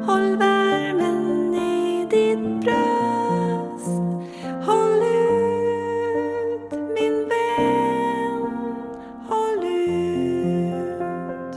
Håll värmen i ditt bröst. Håll ut, min vän. Håll ut.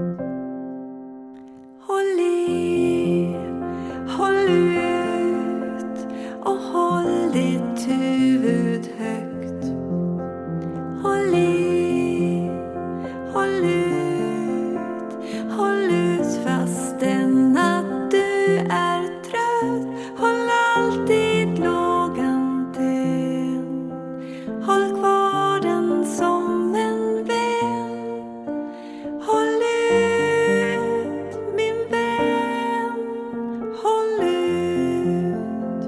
Håll i, håll ut och håll ditt huvud högt. Håll i, håll ut, håll ut fastän att du är trött. Håll alltid lågan tänd. Håll kvar den som en vän. Håll ut, min vän. Håll ut.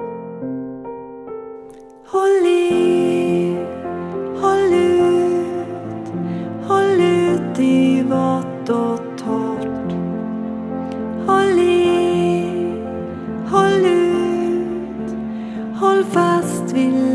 Håll i, håll ut. Håll ut i vått och torrt. Håll i, håll ut. Håll fast vid